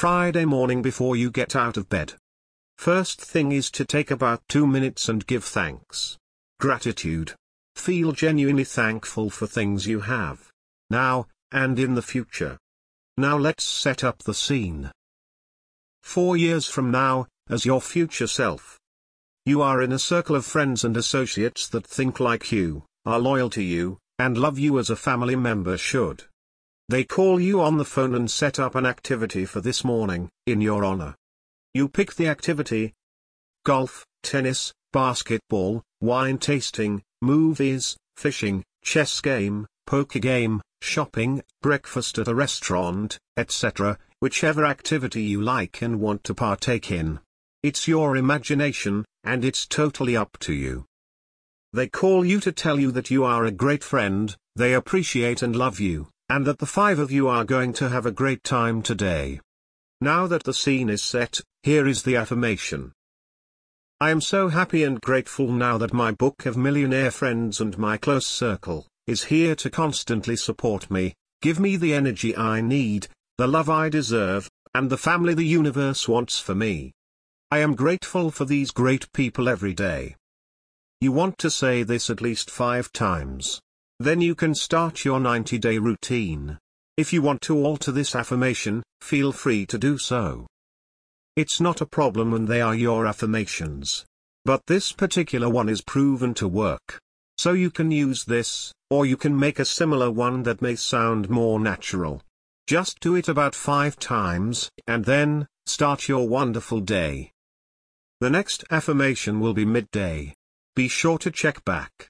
Friday morning before you get out of bed. First thing is to take about 2 minutes and give thanks. Gratitude. Feel genuinely thankful for things you have, now, and in the future. Now let's set up the scene. 4 years from now, as your future self. You are in a circle of friends and associates that think like you, are loyal to you, and love you as a family member should. They call you on the phone and set up an activity for this morning, in your honor. You pick the activity: golf, tennis, basketball, wine tasting, movies, fishing, chess game, poker game, shopping, breakfast at a restaurant, etc., whichever activity you like and want to partake in. It's your imagination, and it's totally up to you. They call you to tell you that you are a great friend, they appreciate and love you, and that the 5 of you are going to have a great time today. Now that the scene is set, here is the affirmation. I am so happy and grateful now that my book of millionaire friends and my close circle is here to constantly support me, give me the energy I need, the love I deserve, and the family the universe wants for me. I am grateful for these great people every day. You want to say this at least 5 times. Then you can start your 90-day routine. If you want to alter this affirmation, feel free to do so. It's not a problem when they are your affirmations. But this particular one is proven to work. So you can use this, or you can make a similar one that may sound more natural. Just do it about 5 times, and then, start your wonderful day. The next affirmation will be midday. Be sure to check back.